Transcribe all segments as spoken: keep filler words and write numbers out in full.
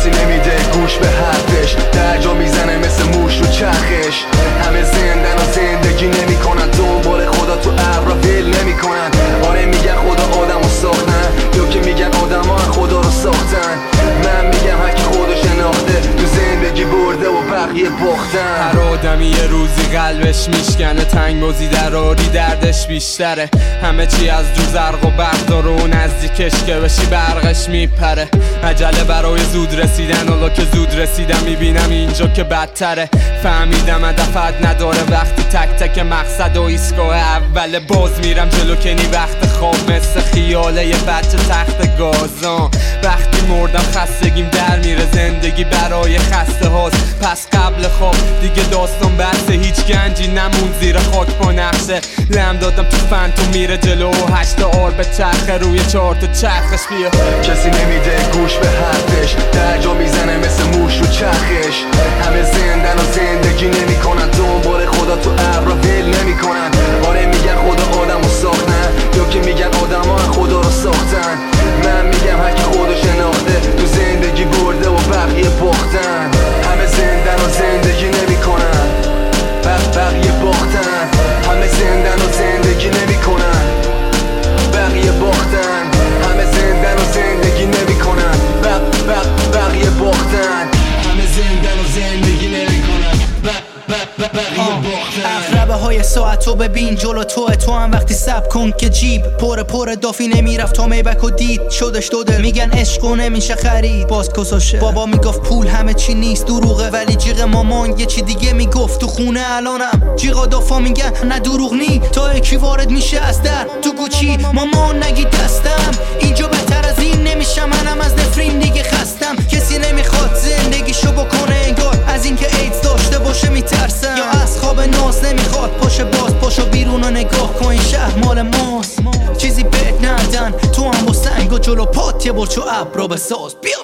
کسی نمیده گوش به حرفش، درجا میزنه مثل موش رو چرخش. همه زندن و زندگی نمیکنن، دنبال خدا تو ابر ول نمیکنن. آره میگن خدا آدمو ساختن، یا که میگن آدما خدا رو ساختن. من میگم هر کی خودو شناخته تو زندگی برده و بقیه باختن. هر آدمی یه روزی قلبش میشکنه، تنگ بازی دراری دردش بیشتره. همه چی از جو زرق و برق داره و نزدیکش که بشی برقش میپره. عجله برای زود رسیدن، حالا که زود رسیدم میبینم اینجا که بدتره. فهمیدم هدفت نداره وقتی تک تک مقصد و ایستگاه اول باز میرم جلو که نی وقت خواب مثل خیاله یه بچه تخت گازان. وقتی مردم خستگیم در میره، زندگی برای خسته هاست. پس قبل خواب دیگه داستان بسته، هیچ گنجی نمون زیر خاک با نقشه. لم دادم تو فنتو میره جلو و هشت آر به چرخه روی چهار تا چرخش. بیا کسی نمیده گوش به حرفش، درجا میزنه مثل موش رو چرخش. همه زندن و زندگی نمیکنن، دنبال خدا تو ابر ول نمیکنن. آره میگن خدا آدمو ساختن، یا که میگن آدما خدا رو ساختن. من میگم هر کی خودو شناخته تو زندگی برده و بقیه باختن. همه زندن و زندگی نمیکنن، بقیه باختن. همه زندن و زندگی نمیکنن، بقیه باختن. همه زندن و زندگی نمیکنن، بقیه باختن. همه زندن و زندگی نمیکنن، بقیه باختن. اقربه های ساعت رو ببین جلو توه، تو هم وقتی سب کن که جیب پر پر دافی نمیرفت تا میبک و دید شدش دوده. میگن عشق و نمیشه خرید باز کسوشه. بابا میگفت پول همه چی نیست دروغه، ولی جیغ مامان یه چی دیگه میگفت. تو خونه الانم جیغا دافا میگن نه دروغ نی، تا یکی وارد میشه از در تو گوچی. مامان نگی دستم اینجا بهتر از این نمیشه، منم از نفرین دیگه خستم. کسی نمیخواد زندگیشو بکنه انگار از اینکه ایدز داشته باشه میترسم، یا از خواب ناز نمیخواد پاشه باز. پاشو بیرون و نگاه کن این شهر مال ماست، چیزی بهت ندن. تو هم با سنگ و جلو پات یه برچو ابرو بساز. بیا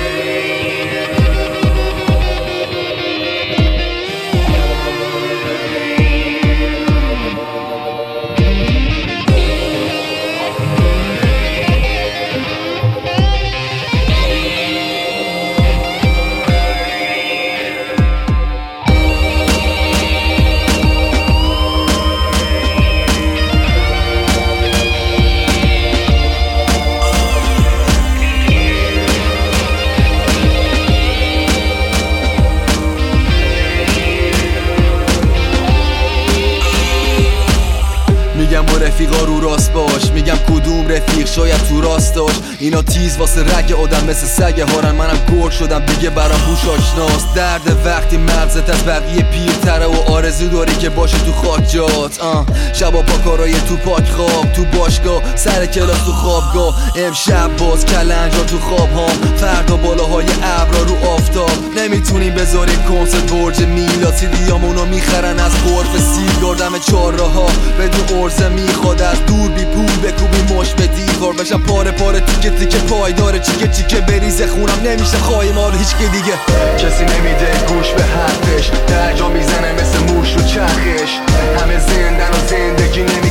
میگم با رفیقا رو راست باش، میگم کدوم رفیق شاید تو راست داشت. اینا تیز واسه رگ آدم مثل سگ هارن، منم گرگ شدم دیگه برام بوش آشناست. درد وقتی مغزت از بقیه پیرتره و آرزو داری که باشه تو خاک جات. آه شبا پا کارای تو پاک خواب، تو باشگاه سر کلاس تو خوابگاه. امشب باز کلنجا تو خواب هام، فردا بالاهای ابرا رو آفتاب. نمیتونیم بذاریم کنسرت برج میلاد، سیدیامونو میخرن از غرف سیگار دم چهارراها. بدون ارزه میخواد از دور بی پول بکوبی مش به دیوار. بشم پاره پاره تیکه تیکه پایداره، چیکه چیکه بریزه خونم نمیشه خواهی مال هیچ که دیگه. کسی نمیده گوش به حرفش، درجا میزنه مثل موش رو چرخش. همه زندن و زندگی نمی